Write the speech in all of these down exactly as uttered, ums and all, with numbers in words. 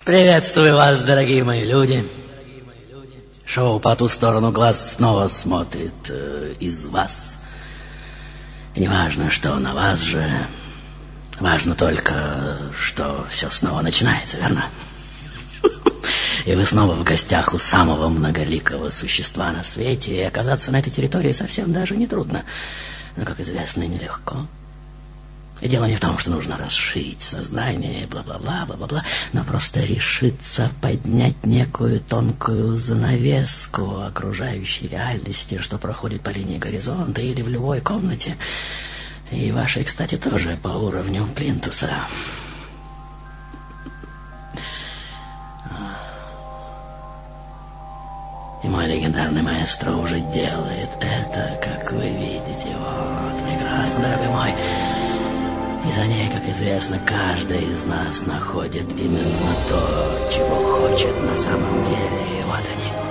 Приветствую вас, дорогие мои люди. Шоу «По ту сторону глаз» снова смотрит э, из вас. И не важно, что на вас же. Важно только, что все снова начинается, верно? И вы снова в гостях у самого многоликого существа на свете. И оказаться на этой территории совсем даже не трудно. Но, как известно, нелегко. И дело не в том, что нужно расширить сознание и бла-бла-бла, бла-бла-бла, но просто решиться поднять некую тонкую занавеску окружающей реальности, что проходит по линии горизонта или в любой комнате. И вашей, кстати, тоже по уровню плинтуса. И мой легендарный маэстро уже делает это, как вы видите. Вот, прекрасно, дорогой мой. И за ней, как известно, каждый из нас находит именно то, чего хочет на самом деле. И вот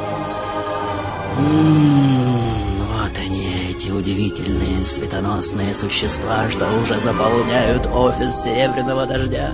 они. М-м-м, вот они, эти удивительные светоносные существа, что уже заполняют офис Серебряного Дождя.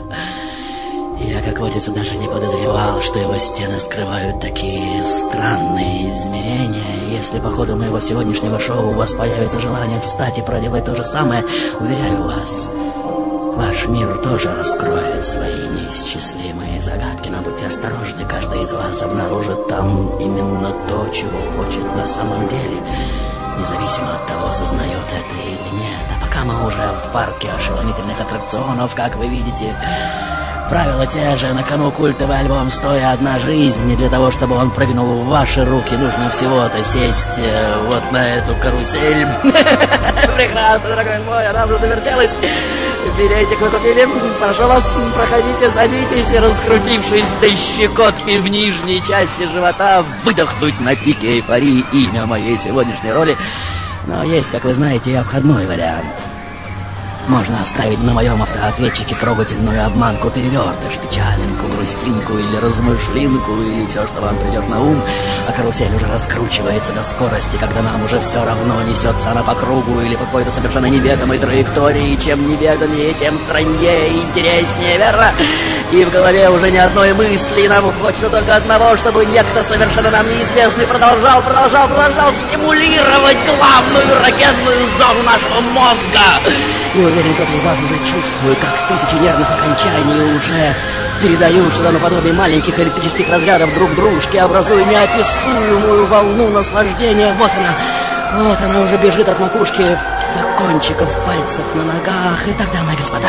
Я, как водится, даже не подозревал, что его стены скрывают такие странные измерения. И если по ходу моего сегодняшнего шоу у вас появится желание встать и проделать то же самое, уверяю вас, ваш мир тоже раскроет свои неисчислимые загадки, но будьте осторожны, каждый из вас обнаружит там именно то, чего хочет на самом деле, независимо от того, сознает это или нет. А пока мы уже в парке ошеломительных аттракционов, как вы видите, правила те же, на кону культовый альбом «Стоя одна жизнь», и для того, чтобы он прыгнул в ваши руки, нужно всего-то сесть э, вот на эту карусель. Прекрасно, дорогой мой, она уже завертелась. Билетик вы купили? Прошу вас, проходите, садитесь и, раскрутившись до щекотки в нижней части живота, выдохнуть на пике эйфории имя моей сегодняшней роли. Но есть, как вы знаете, и обходной вариант. Можно оставить на моем автоответчике трогательную обманку, перевертыш, печалинку, грустинку или размышлинку, или все, что вам придет на ум, а карусель уже раскручивается до скорости, когда нам уже все равно, несется она по кругу или по какой-то совершенно неведомой траектории. Чем неведомее, тем страннее и интереснее, верно? И в голове уже ни одной мысли, нам хочется только одного, чтобы некто совершенно нам неизвестный продолжал, продолжал, продолжал стимулировать главную эрогенную зону нашего мозга. И уверен, кто-то из вас уже чувствует, как тысячи нервных окончаний уже передают что-то наподобие маленьких электрических разрядов друг дружке, образуя неописуемую волну наслаждения. Вот она, вот она уже бежит от макушки до кончиков пальцев на ногах. И так, дамы и господа,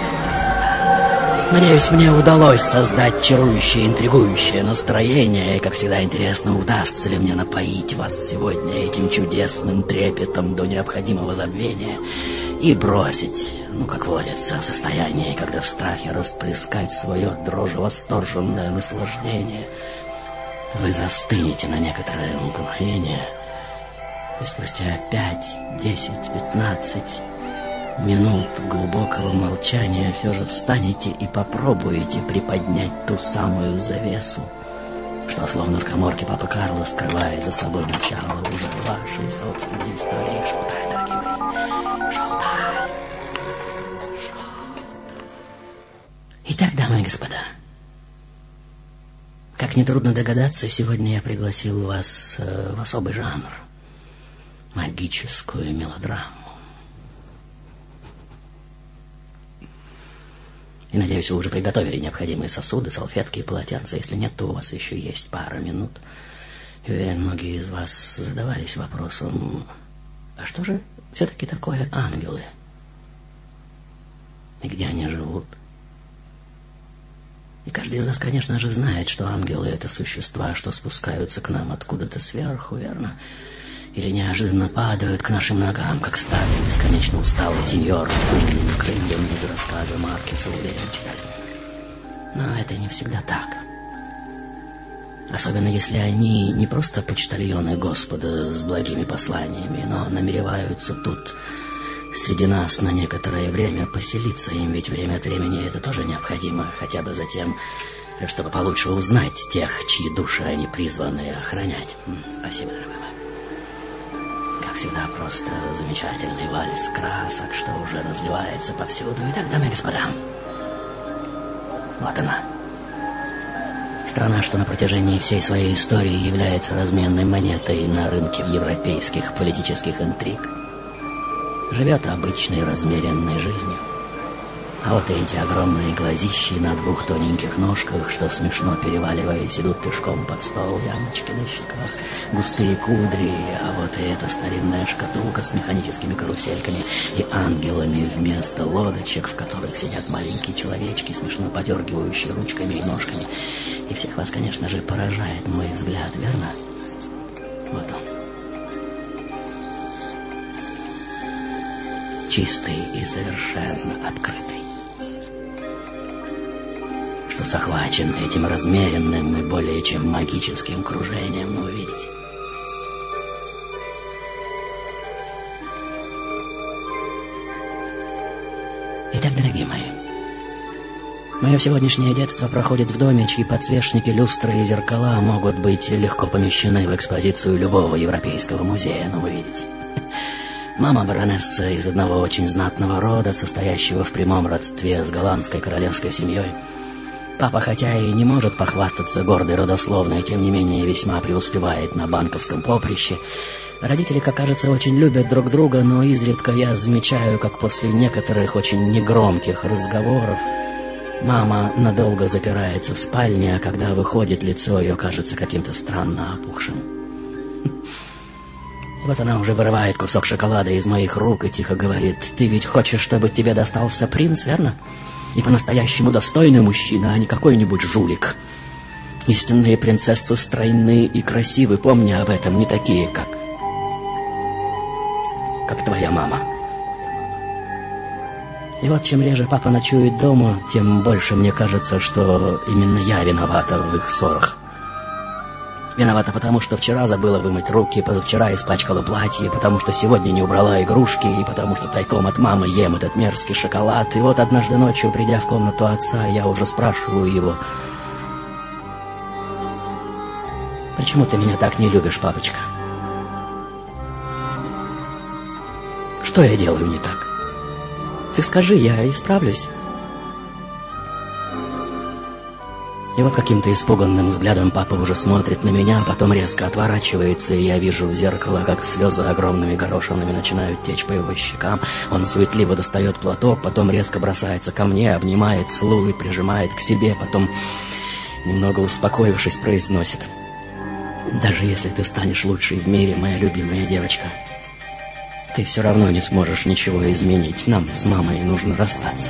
надеюсь, мне удалось создать чарующее, интригующее настроение. И, как всегда, интересно, удастся ли мне напоить вас сегодня этим чудесным трепетом до необходимого забвения и бросить, ну, как водится, в состоянии, когда в страхе расплескать свое дрожево-восторженное наслаждение. Вы застынете на некоторое мгновение, и спустя пять, десять, пятнадцать минут глубокого молчания все же встанете и попробуете приподнять ту самую завесу, что словно в каморке Папы Карло скрывает за собой начало уже вашей собственной истории. Шоу-тайм, дорогие мои. Шоу-тайм. Шоу. Итак, дамы и господа, как нетрудно догадаться, сегодня я пригласил вас э, в особый жанр — магическую мелодраму. И, надеюсь, вы уже приготовили необходимые сосуды, салфетки и полотенца. Если нет, то у вас еще есть пара минут. И, уверен, многие из вас задавались вопросом, а что же все-таки такое ангелы? И где они живут? И каждый из нас, конечно же, знает, что ангелы — это существа, что спускаются к нам откуда-то сверху, верно? Или неожиданно падают к нашим ногам, как старый, бесконечно усталый сеньор с длинными крыльями из рассказа Маркеса Уильямса. Но это не всегда так. Особенно если они не просто почтальоны Господа с благими посланиями, но намереваются тут среди нас на некоторое время поселиться. Им ведь время от времени это тоже необходимо, хотя бы за тем, чтобы получше узнать тех, чьи души они призваны охранять. Спасибо, дорогой мой. Как всегда, просто замечательный вальс красок, что уже разливается повсюду. Итак, дамы и господа, вот она, Страна, что на протяжении всей своей истории является разменной монетой на рынке европейских политических интриг, живет обычной размеренной жизнью. А вот эти огромные глазищи на двух тоненьких ножках, что смешно переваливаясь, идут пешком под стол, ямочки на щеках, густые кудри, а вот и эта старинная шкатулка с механическими карусельками и ангелами вместо лодочек, в которых сидят маленькие человечки, смешно подергивающие ручками и ножками. И всех вас, конечно же, поражает мой взгляд, верно? Вот он. Чистый и совершенно открытый. Что захвачен этим размеренным и более чем магическим кружением, вы увидите. Итак, дорогие мои, мое сегодняшнее детство проходит в доме, чьи подсвечники, люстры и зеркала могут быть легко помещены в экспозицию любого европейского музея, но вы видите. Мама баронесса из одного очень знатного рода, состоящего в прямом родстве с голландской королевской семьей. Папа, хотя и не может похвастаться гордой родословной, тем не менее весьма преуспевает на банковском поприще. Родители, как кажется, очень любят друг друга, но изредка я замечаю, как после некоторых очень негромких разговоров мама надолго запирается в спальне, а когда выходит, лицо ее кажется каким-то странно опухшим. Вот она уже вырывает кусок шоколада из моих рук и тихо говорит: «Ты ведь хочешь, чтобы тебе достался принц, верно? И по-настоящему достойный мужчина, а не какой-нибудь жулик. Истинные принцессы стройны и красивы, помни об этом, не такие, как... как твоя мама». И вот чем реже папа ночует дома, тем больше мне кажется, что именно я виновата в их ссорах. Виновата потому, что вчера забыла вымыть руки, позавчера испачкала платье, потому что сегодня не убрала игрушки, и потому что тайком от мамы ем этот мерзкий шоколад. И вот однажды ночью, придя в комнату отца, я уже спрашиваю его: «Почему ты меня так не любишь, папочка? Что я делаю не так? Ты скажи, я исправлюсь». И вот каким-то испуганным взглядом папа уже смотрит на меня, а потом резко отворачивается, и я вижу в зеркало, как слезы огромными горошинами начинают течь по его щекам. Он суетливо достает платок, потом резко бросается ко мне, обнимает, целует, прижимает к себе, потом, немного успокоившись, произносит: «Даже если ты станешь лучшей в мире, моя любимая девочка, ты все равно не сможешь ничего изменить. Нам с мамой нужно расстаться».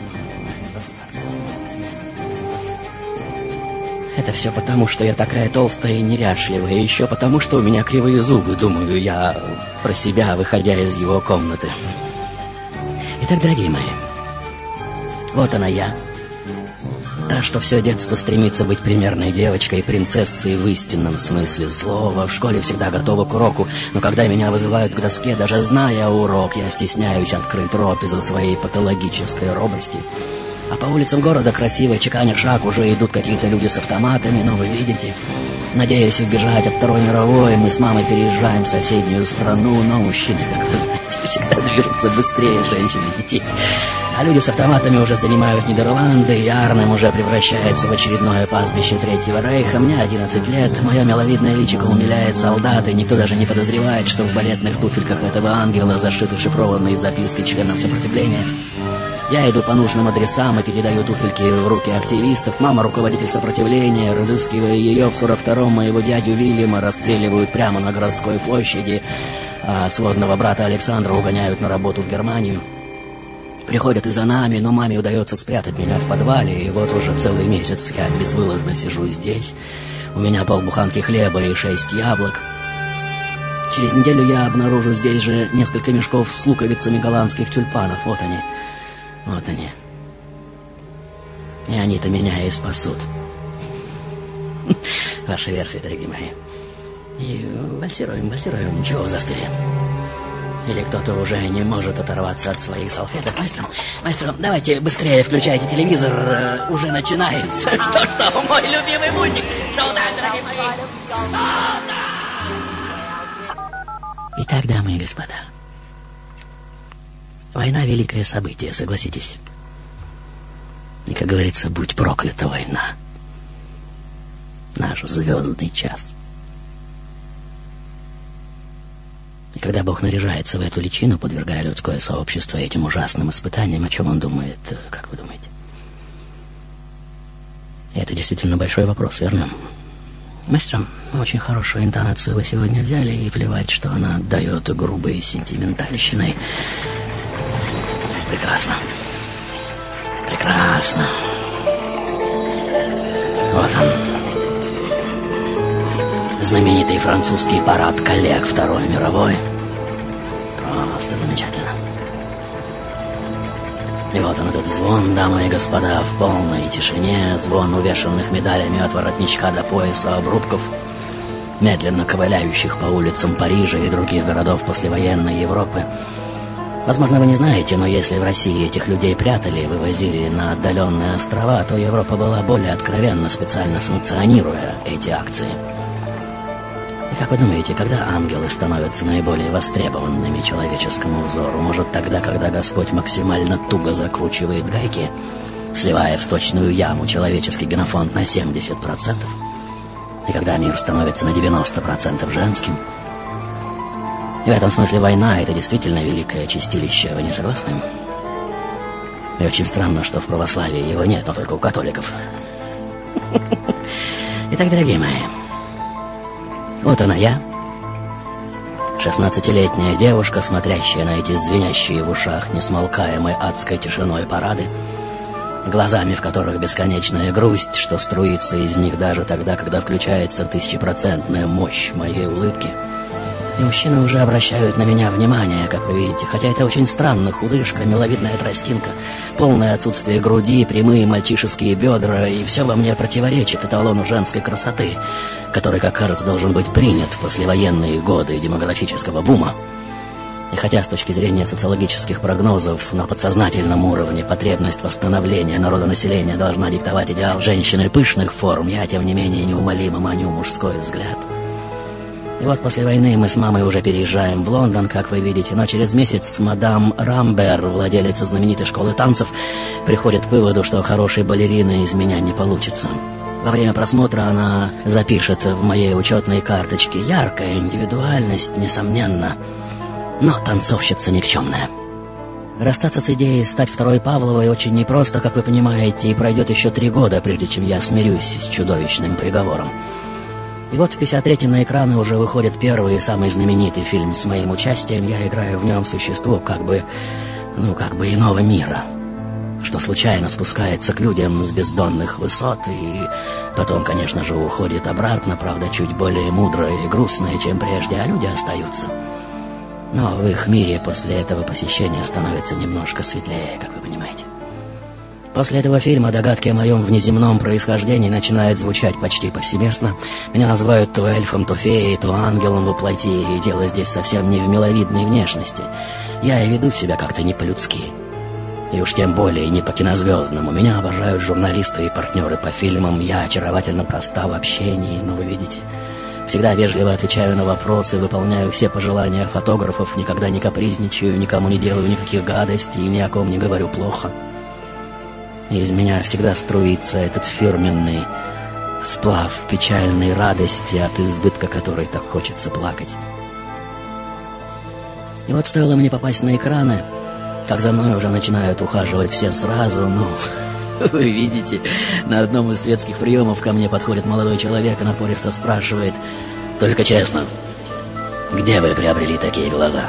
Это все потому, что я такая толстая и неряшливая, и еще потому, что у меня кривые зубы, думаю я про себя, выходя из его комнаты. Итак, дорогие мои, вот она я, та, что все детство стремится быть примерной девочкой, принцессой в истинном смысле слова, в школе всегда готова к уроку, но когда меня вызывают к доске, даже зная урок, я стесняюсь открыть рот из-за своей патологической робости. А по улицам города, красиво чеканя шаг, уже идут какие-то люди с автоматами, но вы видите, надеясь убежать от Второй мировой, мы с мамой переезжаем в соседнюю страну, но мужчины, как вы знаете, всегда движутся быстрее женщин и детей. А люди с автоматами уже занимают Нидерланды, и Арнем уже превращается в очередное пастбище Третьего Рейха. Мне одиннадцать лет, мое миловидное личико умиляет солдат, и никто даже не подозревает, что в балетных туфельках этого ангела зашиты шифрованные записки членов сопротивления. Я иду по нужным адресам и передаю туфельки в руки активистов. Мама, руководитель сопротивления, разыскивая ее в сорок втором, моего дядю Вильяма расстреливают прямо на городской площади, а сводного брата Александра угоняют на работу в Германию. Приходят и за нами, но маме удается спрятать меня в подвале, и вот уже целый месяц я безвылазно сижу здесь. У меня полбуханки хлеба и шесть яблок. Через неделю я обнаружу здесь же несколько мешков с луковицами голландских тюльпанов. Вот они. Вот они. И они-то меня и спасут. Ваши версии, дорогие мои. И вальсируем, вальсируем. Чего застыли? Или кто-то уже не может оторваться от своих салфеток? Маэстро, маэстро, давайте быстрее включайте телевизор. Uh, уже начинается. Что-что, мой любимый мультик. Шоу-тайм, дорогие мои. Итак, дамы и господа. Война — великое событие, согласитесь. И, как говорится, будь проклята война. наш звездный час. И когда Бог наряжается в эту личину, подвергая людское сообщество этим ужасным испытаниям, о чем он думает, как вы думаете? И это действительно большой вопрос, верно? Мастер, очень хорошую интонацию вы сегодня взяли, и плевать, что она отдает грубой сентиментальщиной. Прекрасно. Прекрасно. Вот он. Знаменитый французский парад коллег Второй мировой. Просто замечательно. И вот он, этот звон, дамы и господа, в полной тишине, звон увешанных медалями от воротничка до пояса обрубков, медленно ковыляющих по улицам Парижа и других городов послевоенной Европы. Возможно, вы не знаете, но если в России этих людей прятали и вывозили на отдаленные острова, то Европа была более откровенна, специально санкционируя эти акции. И как вы думаете, когда ангелы становятся наиболее востребованными человеческому взору? Может, тогда, когда Господь максимально туго закручивает гайки, сливая в сточную яму человеческий генофонд на семьдесят процентов? И когда мир становится на девяносто процентов женским? И в этом смысле война — это действительно великое чистилище, вы не согласны? И очень странно, что в православии его нет, но только у католиков. Итак, дорогие мои, вот она я, шестнадцатилетняя девушка, смотрящая на эти звенящие в ушах несмолкаемой адской тишиной парады, глазами в которых бесконечная грусть, что струится из них даже тогда, когда включается тысячепроцентная мощь моей улыбки. И мужчины уже обращают на меня внимание, как вы видите, хотя это очень странно: худышка, миловидная тростинка, полное отсутствие груди, прямые мальчишеские бедра, и все во мне противоречит эталону женской красоты, который, как кажется, должен быть принят в послевоенные годы демографического бума. И хотя с точки зрения социологических прогнозов на подсознательном уровне потребность восстановления народонаселения должна диктовать идеал женщины пышных форм, я, тем не менее, неумолимо маню мужской взгляд. И вот после войны мы с мамой уже переезжаем в Лондон, как вы видите, но через месяц мадам Рамбер, владелица знаменитой школы танцев, приходит к выводу, что хорошей балериной из меня не получится. Во время просмотра она запишет в моей учетной карточке: яркая индивидуальность, несомненно, но танцовщица никчемная. Расстаться с идеей стать второй Павловой очень непросто, как вы понимаете, и пройдет еще три года, прежде чем я смирюсь с чудовищным приговором. И вот в пятьдесят третьем на экраны уже выходит первый и самый знаменитый фильм с моим участием. Я играю в нем существо как бы, ну, как бы иного мира, что случайно спускается к людям с бездонных высот и потом, конечно же, уходит обратно, правда, чуть более мудрое и грустное, чем прежде, а люди остаются. Но в их мире после этого посещения становится немножко светлее, как вы понимаете. После этого фильма догадки о моем внеземном происхождении начинают звучать почти повсеместно. Меня называют то эльфом, то феей, то ангелом во плоти, и дело здесь совсем не в миловидной внешности. Я и веду себя как-то не по-людски. И уж тем более не по-кинозвездному. Меня обожают журналисты и партнеры по фильмам. Я очаровательно проста в общении, но вы видите, всегда вежливо отвечаю на вопросы, выполняю все пожелания фотографов, никогда не капризничаю, никому не делаю никаких гадостей и ни о ком не говорю плохо. И из меня всегда струится этот фирменный сплав печальной радости, от избытка которой так хочется плакать. И вот стоило мне попасть на экраны, как за мной уже начинают ухаживать все сразу. Ну, вы видите, на одном из светских приемов ко мне подходит молодой человек и напористо спрашивает: только честно, где вы приобрели такие глаза?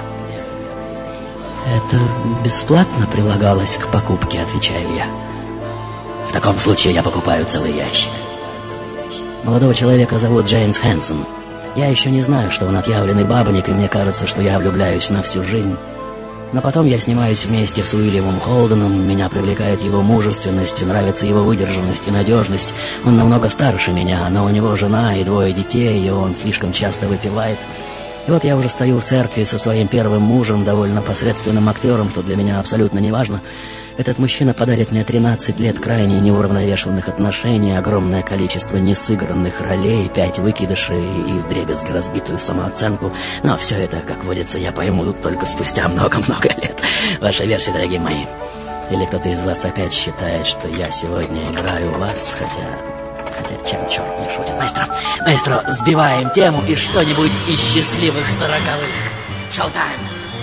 Это бесплатно прилагалось к покупке, отвечаю я. В таком случае я покупаю целый ящик. Молодого человека зовут Джеймс Хэнсон. Я еще не знаю, что он отъявленный бабник, и мне кажется, что я влюбляюсь на всю жизнь. Но потом я снимаюсь вместе с Уильямом Холденом, меня привлекает его мужественность, нравится его выдержанность и надежность. Он намного старше меня, но у него жена и двое детей, и он слишком часто выпивает. И вот я уже стою в церкви со своим первым мужем, довольно посредственным актером, что для меня абсолютно не важно. Этот мужчина подарит мне тринадцать лет крайне неуравновешенных отношений, огромное количество несыгранных ролей, пять выкидышей и вдребезги разбитую самооценку. Но все это, как водится, я пойму только спустя много-много лет. Ваша версия, дорогие мои. Или кто-то из вас опять считает, что я сегодня играю вас, хотя... Хотя чем черт не шутит. Маэстро, маэстро, сбиваем тему и что-нибудь из счастливых сороковых. Шоу-тайм!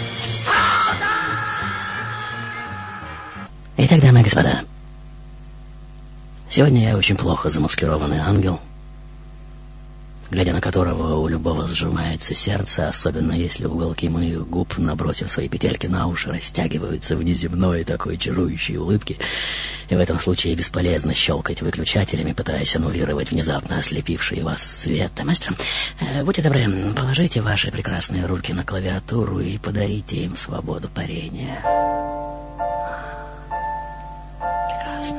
Итак, дамы и господа, сегодня я очень плохо замаскированный ангел, глядя на которого у любого сжимается сердце, особенно если уголки моих губ, набросив свои петельки на уши, растягиваются в неземной такой чарующей улыбке. И в этом случае бесполезно щелкать выключателями, пытаясь аннулировать внезапно ослепивший вас свет. Мастер, э, будьте добры, положите ваши прекрасные руки на клавиатуру и подарите им свободу парения. Прекрасно.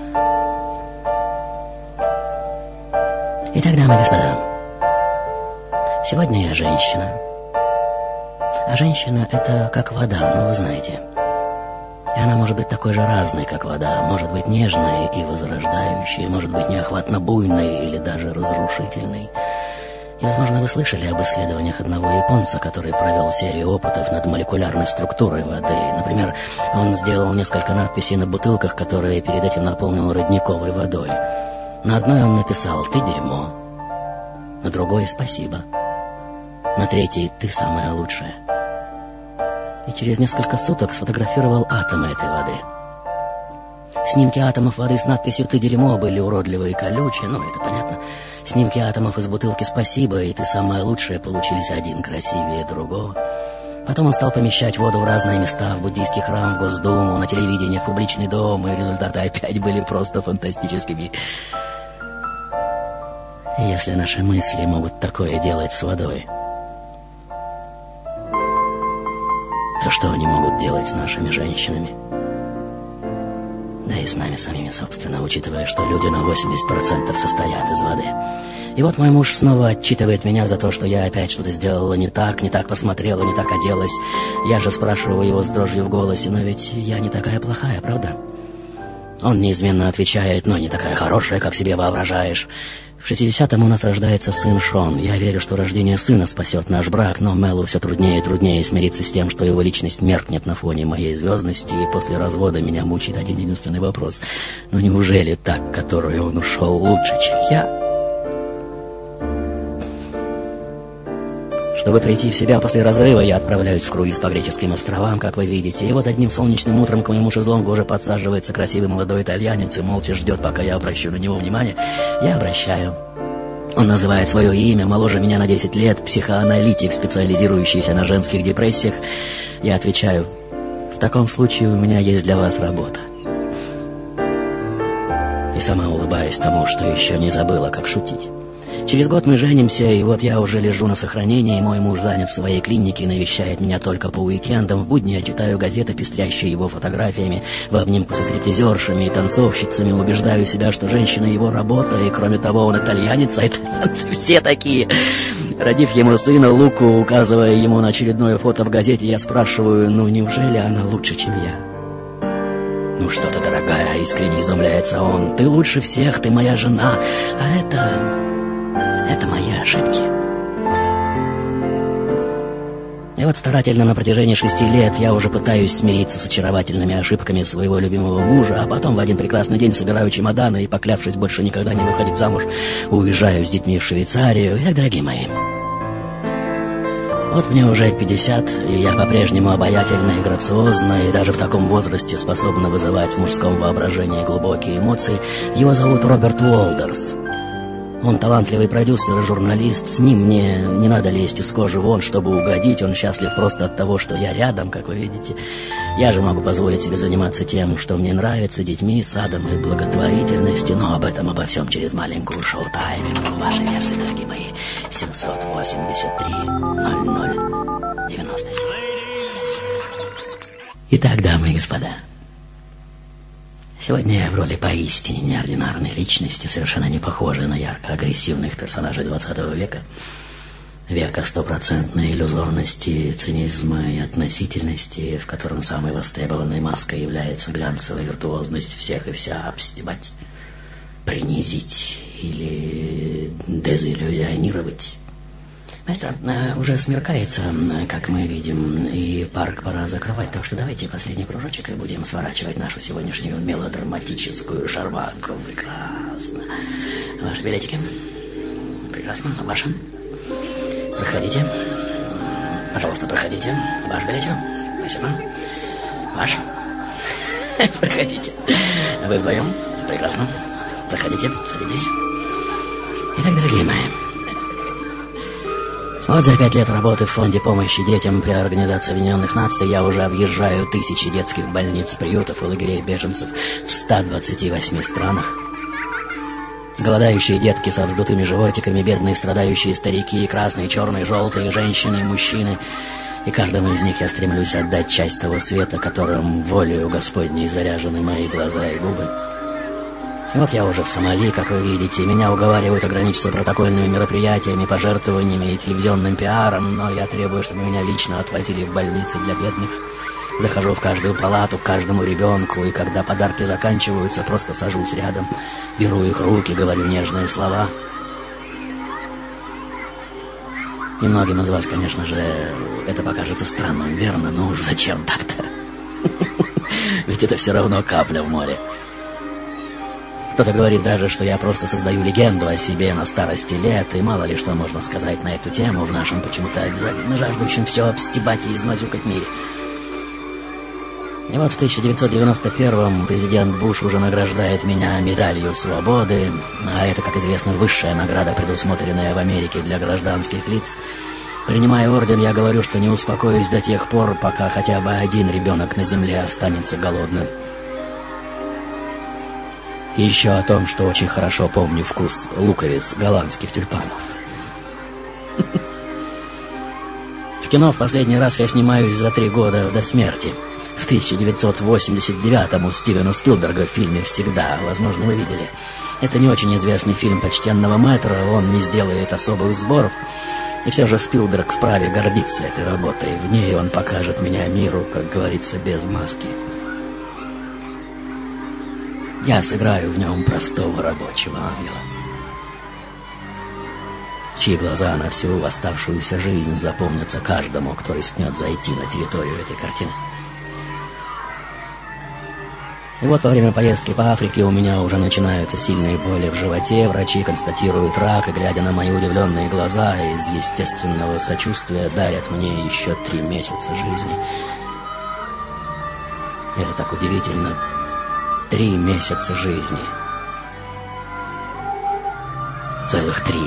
Итак, дамы и господа, сегодня я женщина. А женщина — это как вода, ну вы знаете. И она может быть такой же разной, как вода. Может быть нежной и возрождающей, может быть неохватно буйной или даже разрушительной. И, возможно, вы слышали об исследованиях одного японца, который провел серию опытов над молекулярной структурой воды. Например, он сделал несколько надписей на бутылках, которые перед этим наполнил родниковой водой. На одной он написал «Ты дерьмо», на другой «Спасибо», на третьей «Ты самая лучшая». И через несколько суток сфотографировал атомы этой воды. Снимки атомов воды с надписью «Ты дерьмо» были уродливые и колючие, ну, это понятно. Снимки атомов из бутылки «Спасибо» и «Ты самая лучшая» получились один красивее другого. Потом он стал помещать воду в разные места, в буддийский храм, в Госдуму, на телевидение, в публичный дом, и результаты опять были просто фантастическими. И если наши мысли могут такое делать с водой, то что они могут делать с нашими женщинами? Да и с нами самими, собственно, учитывая, что люди на восемьдесят процентов состоят из воды. И вот мой муж снова отчитывает меня за то, что я опять что-то сделала не так, не так посмотрела, не так оделась. Я же спрашиваю его с дрожью в голосе: но ведь я не такая плохая, правда? Он неизменно отвечает: ну, не такая хорошая, как себе воображаешь. В шестидесятом у нас рождается сын Шон. Я верю, что рождение сына спасет наш брак, но Мэлу все труднее и труднее смириться с тем, что его личность меркнет на фоне моей звездности, и после развода меня мучает один единственный вопрос: ну неужели так, которую он ушел, лучше, чем я? Чтобы прийти в себя после разрыва, я отправляюсь в круиз по греческим островам, как вы видите. И вот одним солнечным утром к моему шезлонгу уже подсаживается красивый молодой итальянец и молча ждет, пока я обращу на него внимание. Я обращаю. Он называет свое имя, моложе меня на десять лет, психоаналитик, специализирующийся на женских депрессиях. Я отвечаю: в таком случае у меня есть для вас работа. И сама улыбаюсь тому, что еще не забыла, как шутить. Через год мы женимся, и вот я уже лежу на сохранении, мой муж занят в своей клинике и навещает меня только по уикендам. В будни я читаю газеты, пестрящие его фотографиями, в обнимку со стриптизершами и танцовщицами, убеждаю себя, что женщина его работа, и кроме того, он итальянец, а итальянцы все такие. Родив ему сына, Луку, указывая ему на очередное фото в газете, я спрашиваю: ну неужели она лучше, чем я? Ну что ты, дорогая, искренне изумляется он, ты лучше всех, ты моя жена, а это... Это мои ошибки. И вот старательно на протяжении шести лет я уже пытаюсь смириться с очаровательными ошибками своего любимого мужа, а потом в один прекрасный день собираю чемоданы и, поклявшись больше никогда не выходить замуж, уезжаю с детьми в Швейцарию. Итак, дорогие мои, вот мне уже пятьдесят, и я по-прежнему обаятельна и грациозна, и даже в таком возрасте способна вызывать в мужском воображении глубокие эмоции. Его зовут Роберт Уолдерс. Он талантливый продюсер и журналист. С ним мне не надо лезть из кожи вон, чтобы угодить. Он счастлив просто от того, что я рядом, как вы видите. Я же могу позволить себе заниматься тем, что мне нравится, детьми, садом и благотворительностью. Но об этом, обо всем через маленькую шоу-тайминг. Ваши версии, дорогие мои. семьсот восемьдесят три ноль ноль девяносто семь. Итак, дамы и господа, сегодня я в роли поистине неординарной личности, совершенно не похожей на ярко-агрессивных персонажей двадцатого века, века стопроцентной иллюзорности, цинизма и относительности, в котором самой востребованной маской является глянцевая виртуозность всех и вся обстебать, принизить или дезиллюзионировать. Маэстро, уже смеркается, как мы видим, и парк пора закрывать, так что давайте последний кружочек и будем сворачивать нашу сегодняшнюю мелодраматическую шарманку. Прекрасно. Ваши билетики? Прекрасно. Ваши? Проходите. Пожалуйста, проходите. Ваш билетик? Спасибо. Ваш? Проходите. Вы вдвоем? Прекрасно. Проходите, садитесь. Итак, дорогие мои, вот за пять лет работы в фонде помощи детям при Организации Объединенных Наций я уже объезжаю тысячи детских больниц, приютов и лагерей беженцев в ста двадцати восьми странах. Голодающие детки со вздутыми животиками, бедные страдающие старики, красные, черные, желтые, женщины и мужчины. И каждому из них я стремлюсь отдать часть того света, которым волею Господней заряжены мои глаза и губы. И вот я уже в Сомали, как вы видите, меня уговаривают ограничиться протокольными мероприятиями, пожертвованиями и телевизионным пиаром, но я требую, чтобы меня лично отвозили в больницы для бедных. Захожу в каждую палату к каждому ребенку, и когда подарки заканчиваются, просто сажусь рядом, беру их руки, говорю нежные слова. И многим из вас, конечно же, это покажется странным, верно? Ну уж зачем так-то? Ведь это все равно капля в море. Кто-то говорит даже, что я просто создаю легенду о себе на старости лет, и мало ли что можно сказать на эту тему в нашем почему-то обязательно жаждущем все обстебать и измазюкать мире. И вот в тысяча девятьсот девяносто первом президент Буш уже награждает меня медалью свободы, а это, как известно, высшая награда, предусмотренная в Америке для гражданских лиц. Принимая орден, я говорю, что не успокоюсь до тех пор, пока хотя бы один ребенок на земле останется голодным. И еще о том, что очень хорошо помню вкус луковиц голландских тюльпанов. В кино в последний раз я снимаюсь за три года до смерти. В тысяча девятьсот восемьдесят девятом у Стивена Спилберга в фильме «Всегда», возможно, вы видели. Это не очень известный фильм почтенного мэтра, он не сделает особых сборов. И все же Спилберг вправе гордиться этой работой. В ней он покажет меня миру, как говорится, без маски. Я сыграю в нем простого рабочего ангела, чьи глаза на всю оставшуюся жизнь запомнятся каждому, кто рискнет зайти на территорию этой картины. И вот во время поездки по Африке у меня уже начинаются сильные боли в животе, врачи констатируют рак, и, глядя на мои удивленные глаза, из естественного сочувствия дарят мне еще три месяца жизни. Это так удивительно. Три месяца жизни. Целых три.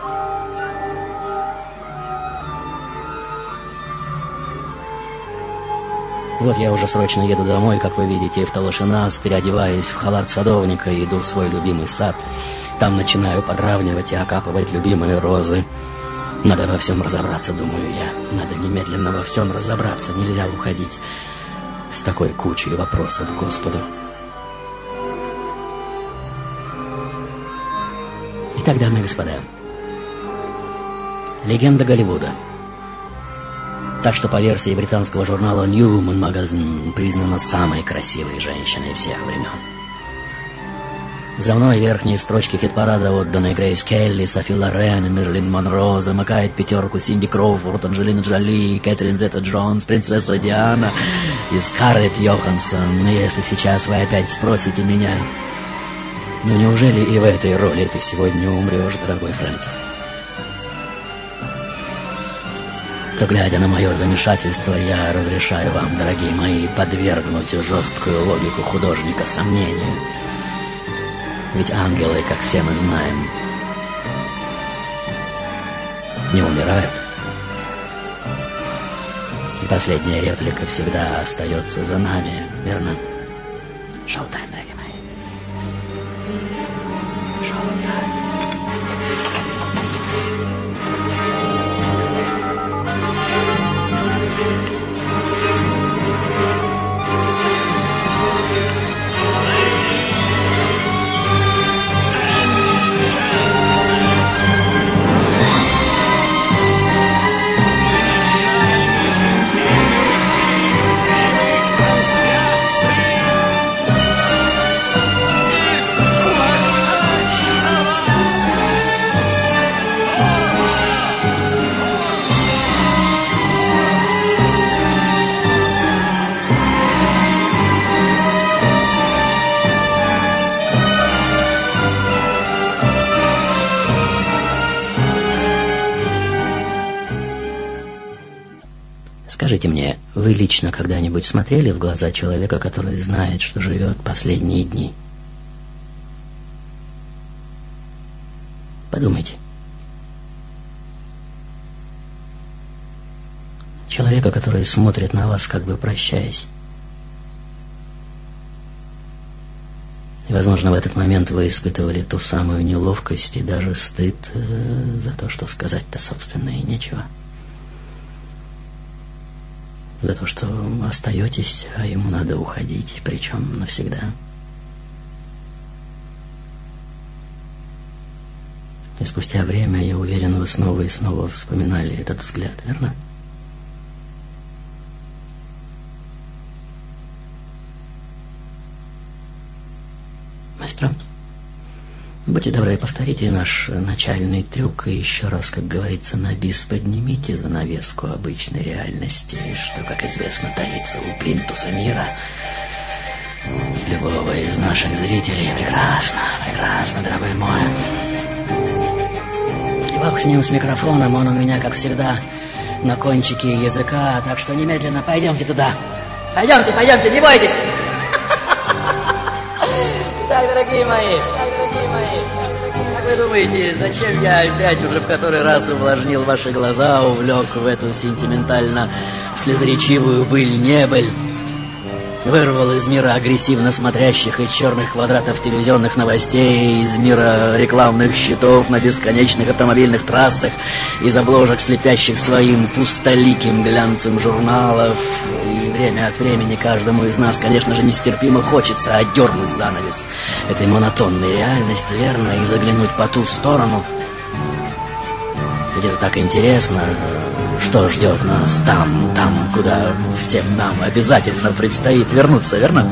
Вот я уже срочно еду домой, как вы видите, в Талашинас, переодеваюсь в халат садовника и иду в свой любимый сад. Там начинаю подравнивать и окапывать любимые розы. Надо во всем разобраться, думаю я. Надо немедленно во всем разобраться. Нельзя уходить с такой кучей вопросов к Господу. Итак, дамы и господа, легенда Голливуда. Так что по версии британского журнала New Woman Magazine признана самой красивой женщиной всех времен. За мной верхние строчки хит-парада, отданные Грейс Келли, Софи Лорен и Мерлин Монро, замыкает пятерку Синди Кроуфорд, Анджелина Джоли, Кэтрин Зета-Джонс, принцесса Диана и Скарлетт Йоханссон. Но если сейчас вы опять спросите меня, ну неужели и в этой роли ты сегодня умрешь, дорогой Фрэнки? То, глядя на мое замешательство, я разрешаю вам, дорогие мои, подвергнуть жесткую логику художника сомнению. Ведь ангелы, как все мы знаем, не умирают. И последняя реплика всегда остается за нами, верно? Шоу-тайм, дорогие мои. Шоу-тайм. Скажите мне, вы лично когда-нибудь смотрели в глаза человека, который знает, что живет последние дни? Подумайте. Человека, который смотрит на вас, как бы прощаясь. И, возможно, в этот момент вы испытывали ту самую неловкость и даже стыд э, за то, что сказать-то, собственно, и нечего. За то, что остаетесь, а ему надо уходить, причем навсегда. И спустя время, я уверен, вы снова и снова вспоминали этот взгляд, верно? Мастер, будьте добры, повторите наш начальный трюк и еще раз, как говорится, на бис поднимите занавеску обычной реальности, что, как известно, таится у плинтуса мира. Любого из наших зрителей. Прекрасно, прекрасно, дорогой мой. И бог с ним, с микрофоном, он у меня, как всегда, на кончике языка, так что немедленно пойдемте туда. Пойдемте, пойдемте, не бойтесь. Так, дорогие мои, так, дорогие мои, как вы думаете, зачем я опять уже в который раз увлажнил ваши глаза, увлек в эту сентиментально слезоречивую быль-небыль, вырвал из мира агрессивно смотрящих из черных квадратов телевизионных новостей, из мира рекламных щитов на бесконечных автомобильных трассах, из обложек, слепящих своим пустоликим глянцем журналов. И время от времени каждому из нас, конечно же, нестерпимо хочется отдернуть занавес этой монотонной реальности, верно, и заглянуть по ту сторону. Ведь это так интересно, что ждет нас там, там, куда всем нам обязательно предстоит вернуться, верно?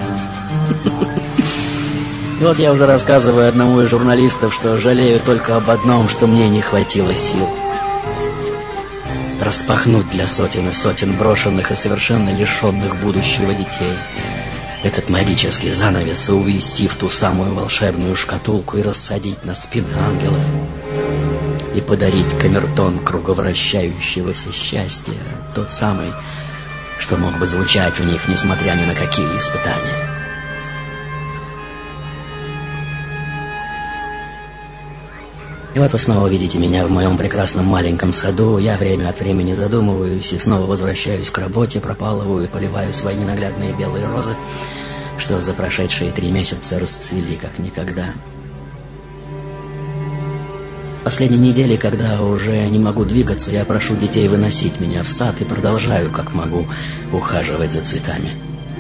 И вот я уже рассказываю одному из журналистов, что жалею только об одном, что мне не хватило сил распахнуть для сотен и сотен брошенных и совершенно лишенных будущего детей этот магический занавес и увести в ту самую волшебную шкатулку и рассадить на спины ангелов и подарить камертон круговращающегося счастья, тот самый, что мог бы звучать в них, несмотря ни на какие испытания. И вот вы снова видите меня в моем прекрасном маленьком саду. Я время от времени задумываюсь и снова возвращаюсь к работе, пропалываю и поливаю свои ненаглядные белые розы, что за прошедшие три месяца расцвели как никогда. В последней неделе, когда уже не могу двигаться, я прошу детей выносить меня в сад и продолжаю, как могу, ухаживать за цветами.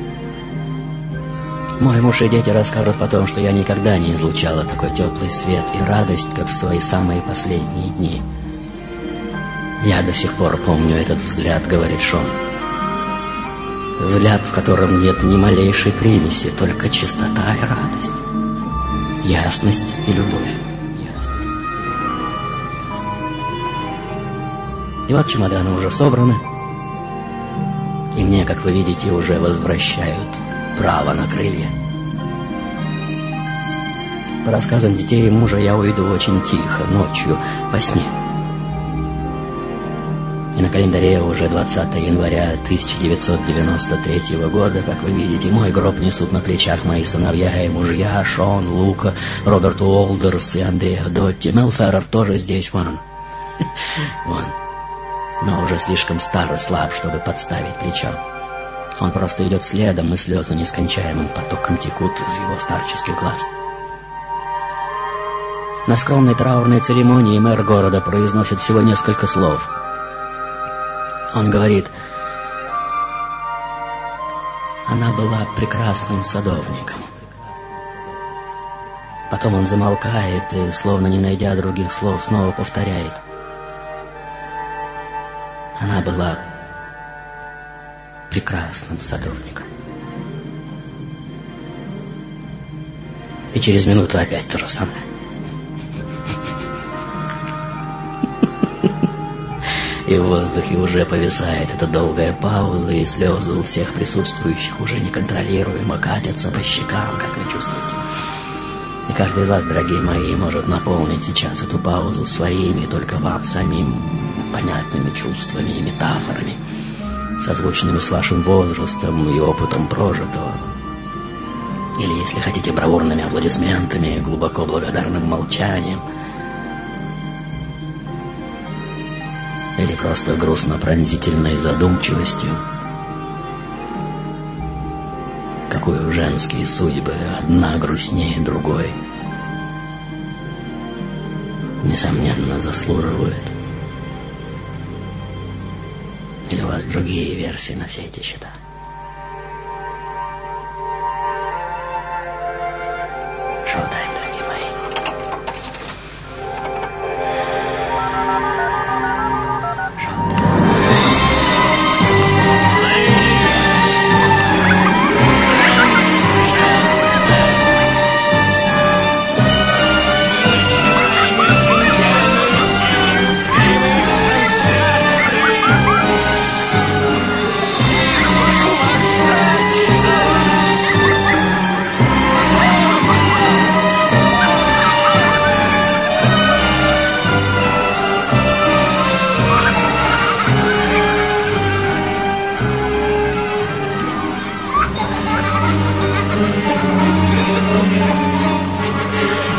Мой муж и дети расскажут потом, что я никогда не излучала такой теплый свет и радость, как в свои самые последние дни. «Я до сих пор помню этот взгляд», — говорит Шон. «Взгляд, в котором нет ни малейшей примеси, только чистота и радость, ясность и любовь». И вот чемоданы уже собраны, и мне, как вы видите, уже возвращают право на крылья. По рассказам детей и мужа, я уйду очень тихо, ночью, во сне. И на календаре уже двадцатое января тысяча девятьсот девяносто третьего года, как вы видите, мой гроб несут на плечах мои сыновья и мужья, Шон, Лука, Роберт Уолдерс и Андрей Дотти. Мел Феррер тоже здесь, вон. Вон. Но уже слишком стар и слаб, чтобы подставить плечо. Он просто идет следом, и слезы нескончаемым потоком текут из его старческих глаз. На скромной траурной церемонии мэр города произносит всего несколько слов. Он говорит: «Она была прекрасным садовником». Потом он замолкает и, словно не найдя других слов, снова повторяет: «Она была прекрасным садовником». И через минуту опять то же самое. И в воздухе уже повисает эта долгая пауза, и слезы у всех присутствующих уже неконтролируемо катятся по щекам, как вы чувствуете. И каждый из вас, дорогие мои, может наполнить сейчас эту паузу своими, только вам самим понятными чувствами и метафорами, созвучными с вашим возрастом и опытом прожитого. Или, если хотите, бравурными аплодисментами, глубоко благодарным молчанием. Или просто грустно-пронзительной задумчивостью. Какую женские судьбы, одна грустнее другой, несомненно, заслуживают. Или у вас другие версии на все эти счета? Шоу-тайм, дорогие мои.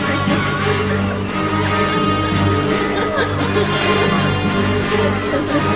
Ha ha ha!